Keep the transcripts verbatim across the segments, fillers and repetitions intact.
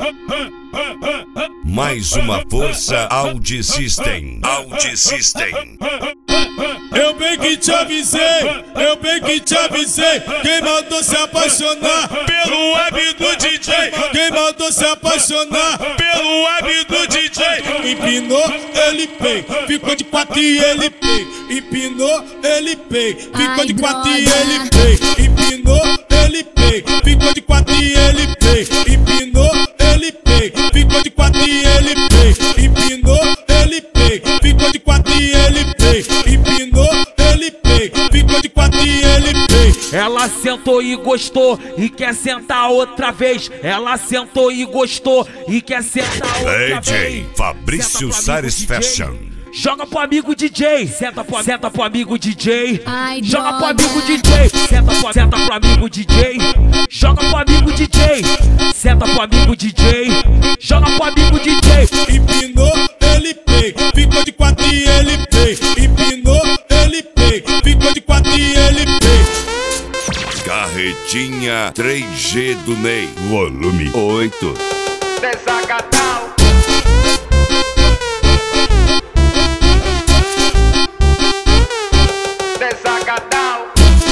Mais uma força Audi System. Audi System. Eu bem que te avisei, eu bem que te avisei. Quem mandou se apaixonar pelo web do D J? Quem mandou se apaixonar pelo web do D J? Empinou, ele pei, ficou de quatro e ele pei. Empinou, ele pei, ficou de quatro e ele pei. Empinou, ele pei, ficou de quatro e ele pei. Empinou, ele pei, ficou de quatro e ele pei. Empinou, ele pei, ficou de quatro e ele pei. Empinou, ele pei, ficou de quatro e ele pei. Ela sentou e gostou e quer sentar outra vez. Ela sentou e gostou e quer sentar outra D J vez. Fabrício Sares Fashion. Joga pro amigo D J, senta pro, senta pro amigo D J. Ai, Joga pro droga. amigo D J, senta pro, senta pro amigo D J. Joga pro amigo D J, senta pro amigo D J. Joga pro amigo D J. Empinou, ele pei, ficou de quatro e ele pei. Empinou, ele pei, ficou de quatro e ele pei. Carretinha três G do Ney. Volume oito. Desacatal. Desacatal.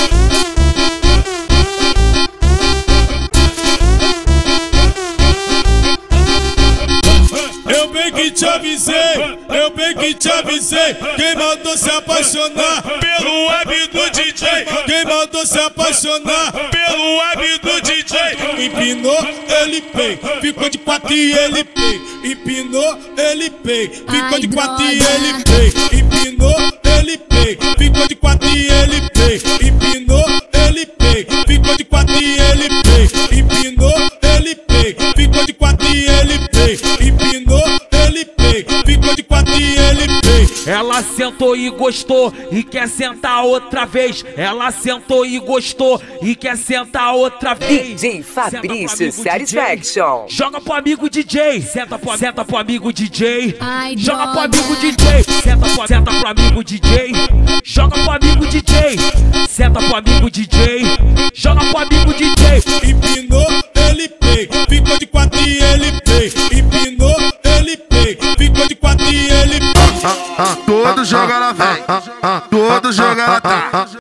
Eu bem que te avisei, eu bem que te avisei. Quem mandou se apaixonar pelo web do D J? Quem mandou se apaixonar pelo web do D J? Empinou, ele pei, ficou de quatro e ele pei. Empinou, ele pei, ficou de quatro e ele pei. Empinou, ele pei, ficou de quatro e ele pei. Empinou, ele pei, ficou de quatro e ele pei. Empinou, ele pei, ficou de quatro e ele pei. Empinou, ele pei, ficou de quatro e ele pei. Ela sentou e gostou e quer sentar outra vez. Ela sentou e gostou e quer sentar outra vez. D J Fabrício Sares Fashion. Joga pro amigo D J, senta pro, senta pro amigo D J. Ai, Joga pro droga. amigo D J, senta pro, senta pro amigo D J. Joga pro amigo D J, senta pro amigo D J. Joga pro amigo D J. Empinou, ele pei, ficou de quatro e ele pei. Empinou, ele pei, ficou de quatro e ele pei. Todo jogo ela vem, todo jogo ela tá.